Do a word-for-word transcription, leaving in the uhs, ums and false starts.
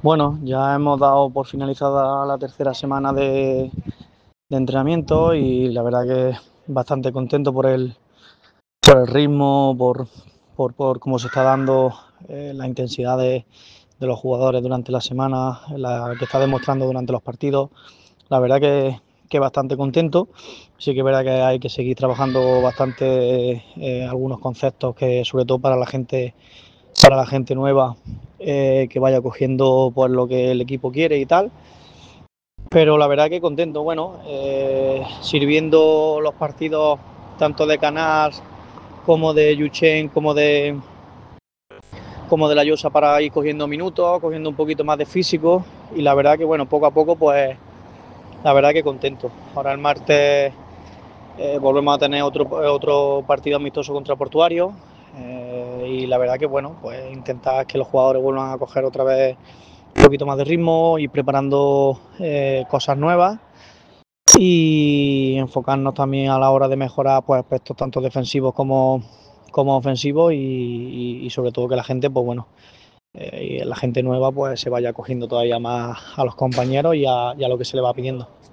Bueno, ya hemos dado por finalizada la tercera semana de, de entrenamiento y la verdad que bastante contento por el, por el ritmo, por, por, por cómo se está dando eh, la intensidad de, de los jugadores durante la semana, la que está demostrando durante los partidos. La verdad que, que bastante contento. Sí que es verdad que hay que seguir trabajando bastante eh, algunos conceptos que sobre todo para la gente, para la gente nueva eh, que vaya cogiendo pues lo que el equipo quiere y tal. Pero la verdad que contento, bueno, eh, sirviendo los partidos tanto de Canals como de Yuchen, como de como de la Llosa para ir cogiendo minutos, cogiendo un poquito más de físico y la verdad que bueno, poco a poco pues la verdad que contento. Ahora el martes eh, volvemos a tener otro, otro partido amistoso contra Portuario eh, y la verdad que bueno, pues intentar que los jugadores vuelvan a coger otra vez un poquito más de ritmo y preparando eh, cosas nuevas y enfocarnos también a la hora de mejorar pues aspectos tanto defensivos como, como ofensivos y, y, y sobre todo que la gente pues bueno eh, y la gente nueva pues se vaya cogiendo todavía más a los compañeros y a, y a lo que se le va pidiendo.